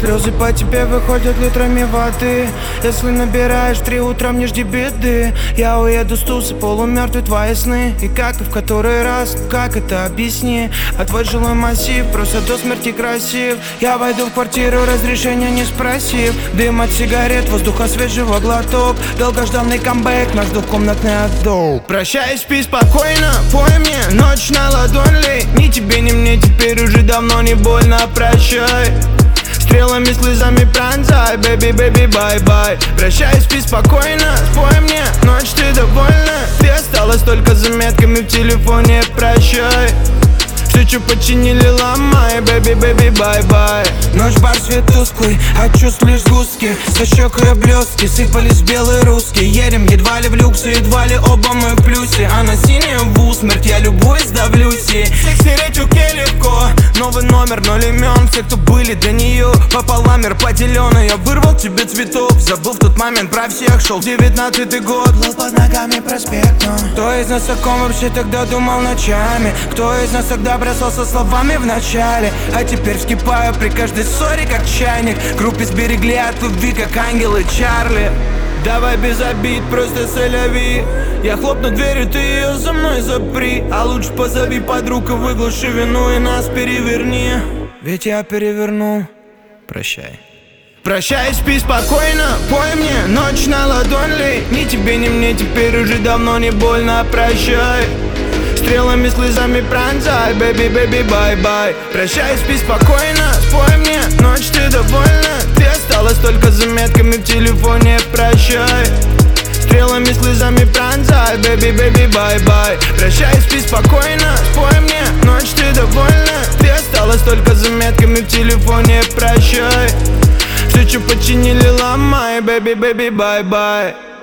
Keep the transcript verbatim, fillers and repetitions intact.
Слезы по тебе выходят литрами воды. Если набираешь в три утра, не жди беды. Я уеду с тусы, полумертвы твои сны. И как и в который раз, как это объясни? А твой жилой массив просто до смерти красив. Я войду в квартиру, разрешения не спросив. Дым от сигарет, воздуха свежего глоток. Долгожданный камбэк, наш двухкомнатный отдол. Прощай, спи спокойно, пой мне, ночь на ладони. Ни тебе, ни мне теперь уже давно не больно, прощай. Стрелами, слезами пронзай, baby, baby, bye-bye. Прощай, спи спокойно, спой мне, ночь ты довольна. Ты осталась только заметками в телефоне, прощай. Все, что починили, ломай, baby, baby, bye-bye. Ночь, бар, свет тусклый, от чувств лишь сгустки. Со щек ее блестки сыпались белые русские. Едем едва ли в люксе, едва ли оба мы в плюсе. Она синяя в усмерть, я любуюсь, давлюсь ей. Стереть уке легко, новый номер, ноль имен. Все, кто были до нее, пополам мир поделенный. Я вырвал тебе цветок, забыл в тот момент про всех. Шел девятнадцатый год, лыл под ногами проспект, но кто из нас о ком вообще тогда думал ночами? Кто из нас тогда бросался словами в начале? А теперь вскипаю при каждой ссоре, как чайник. Группе сберегли от любви, как ангелы Чарли. Давай без обид, просто соляви. Я хлопну дверью, ты ее за мной запри. А лучше позови подруг и выглуши вину, и нас переверни. Ведь я перевернул. Прощай. Прощай, спи спокойно, пой мне, ночь на ладони. Ни тебе, ни мне теперь уже давно не больно, прощай. Стрелами, слезами пронзай, baby, baby, bye-bye. Прощай, спи спокойно, спой мне, ночь ты довольна. Ты осталась только заметками в телефоне, прощай. Стрелами, слезами пронзай, baby, baby, bye-bye. Прощай, спи спокойно, спой мне, ночь ты довольна. Ты осталась только заметками в телефоне, прощай. Все, что починили, ломай, baby, baby, bye-bye.